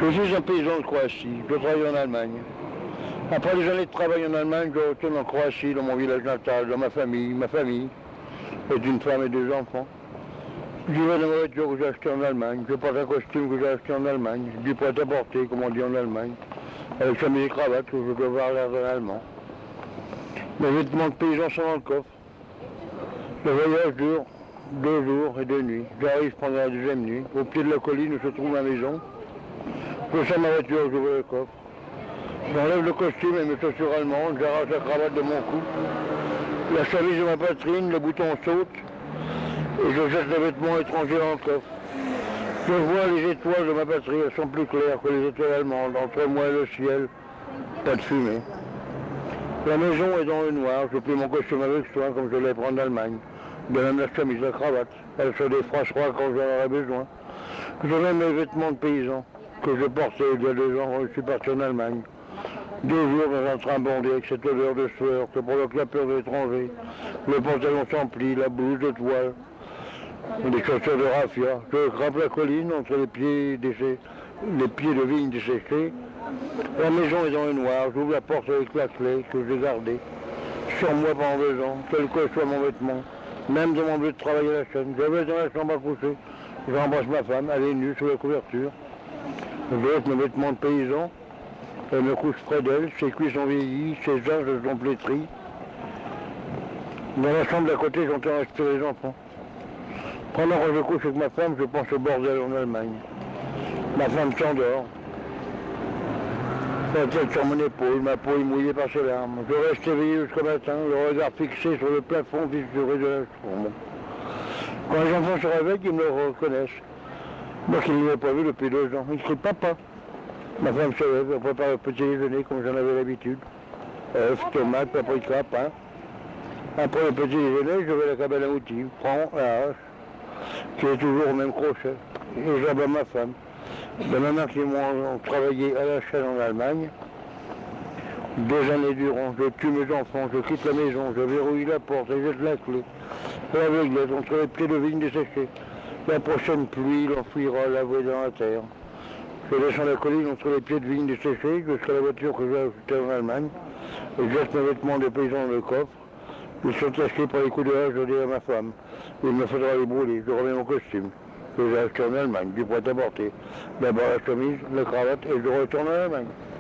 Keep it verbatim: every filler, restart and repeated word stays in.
Je suis un paysan de Croatie, je travaille en Allemagne. Après des années de travail en Allemagne, je retourne en Croatie, dans mon village natal, dans ma famille. Ma famille est une femme et deux enfants. Je vais dans ma voiture que j'ai achetée en Allemagne, je porte un costume que j'ai acheté en Allemagne, du prêt-à-porter, comme on dit en Allemagne, avec chemise et cravate que je dois avoir l'air d'un Allemand. Mes vêtements de paysan sont dans le coffre. Le voyage dure deux jours et deux nuits. J'arrive pendant la deuxième nuit. Au pied de la colline où se trouve ma maison. Je sors ma voiture, j'ouvre le coffre. J'enlève le costume et mes chaussures allemandes, j'arrache la cravate de mon cou. La chemise de ma poitrine, le bouton saute. Et je jette les vêtements étrangers dans le coffre. Je vois les étoiles de ma patrie, elles sont plus claires que les étoiles allemandes. Entre moi et le ciel, pas de fumée. La maison est dans le noir, je plie mon costume avec soin comme je l'ai pris en Allemagne. De même la chemise, la cravate, elle se défrachera quand j'en aurai besoin. Je mets mes vêtements de paysan que je portais il y a deux ans quand je suis parti en Allemagne. Deux jours dans un train bondé avec cette odeur de sueur que provoque la peur de l'étranger. Le pantalon sans pli, la blouse de toile, les chaussures de raffia. Je grimpe la colline entre les pieds, déchets, les pieds de vigne desséchés. La maison est dans le noir, j'ouvre la porte avec la clé que j'ai gardée sur moi pendant deux ans, quel que soit mon vêtement, même dans mon lieu de travail à la chaîne. Je vais dans la chambre à coucher, j'embrasse ma femme, elle est nue sous la couverture. Je laisse mes vêtements de paysan, elle me couche près d'elle, ses cuisses sont vieillies, ses âges sont flétris. Dans la chambre d'à côté, j'entends respirer les enfants. Pendant que je couche avec ma femme, je pense au bordel en Allemagne. Ma femme s'endort. La tête sur mon épaule, ma peau est mouillée par ses larmes. Je reste éveillé jusqu'au matin, le regard fixé sur le plafond fissuré de la chambre. Quand les enfants se réveillent, ils me reconnaissent. Moi qui ne l'ai pas vu depuis deux ans. Ils crient papa. Ma femme se lève, elle prépare le petit déjeuner comme j'en avais l'habitude. œufs, tomates, paprika, pain. Après le petit déjeuner, je vais à la cabane à outils, prends la hache, qui est toujours au même crochet, et j'abats ma femme. De ma mère qui m'ont travaillé à la chaîne en Allemagne, deux années durant, je tue mes enfants, je quitte la maison, je verrouille la porte et jette la clé. L'aveuglette entre les pieds de vigne desséchés. La prochaine pluie l'enfouira lavé dans la terre. Je descends la colline entre les pieds de vigne desséchés jusqu'à la voiture que j'ai achetée en Allemagne et jette mes vêtements de paysan dans le coffre. Ils sont tachés par les coups de hache, je dis à ma femme. Il me faudra les brûler, je remets mon costume que j'ai acheté en Allemagne, du prêt-à-porter. D'abord la chemise, la cravate et je retourne en Allemagne.